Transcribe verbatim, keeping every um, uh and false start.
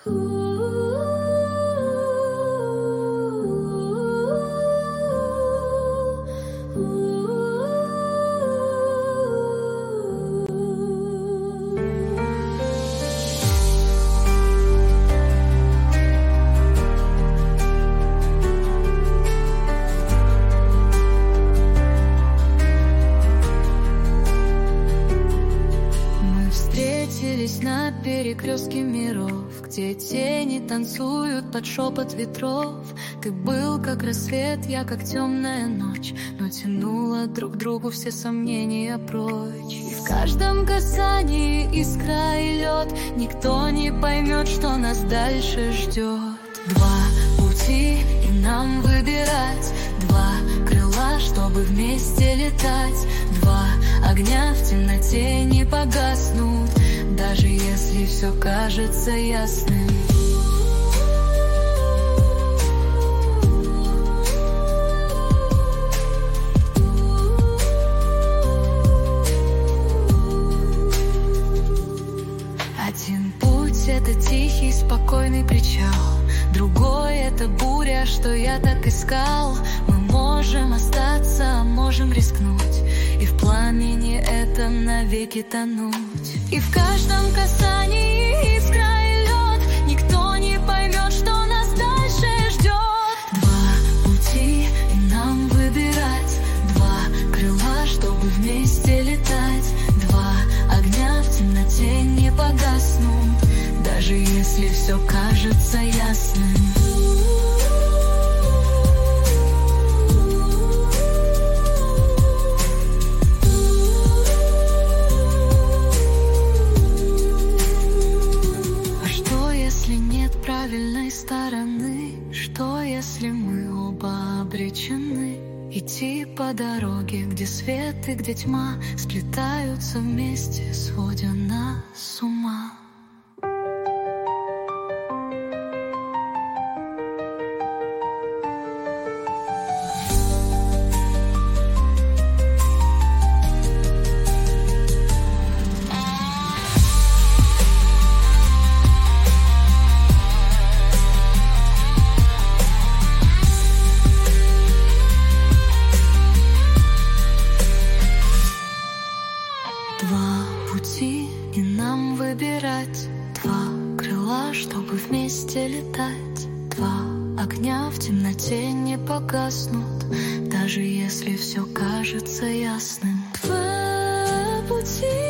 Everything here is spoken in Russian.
На перекрестке миров, где тени танцуют под шепот ветров. Ты был как рассвет, я как темная ночь, но тянула друг к другу все сомнения прочь. И в каждом касании искра и лед, никто не поймет, что нас дальше ждет. Два пути, и нам выбирать, два крыла, чтобы вместе летать. Два огня в темноте не погаснут, даже если все кажется ясным. Один путь — это тихий, спокойный причал, другой — это буря, что я так искал. Мы можем остаться, а можем рискнуть, и в пламени это навеки тонуть. И в каждом касании искра и лед, никто не поймет, что нас дальше ждет. Два пути, и нам выбирать, два крыла, чтобы вместе летать. Два огня в темноте не погаснут, даже если все кажется ясным. Правильной стороны, что если мы оба обречены идти по дороге, где свет и где тьма сплетаются вместе, сводя нас с ума. Два пути, и нам выбирать, два крыла, чтобы вместе летать. Два огня в темноте не погаснут, даже если все кажется ясным. Два пути.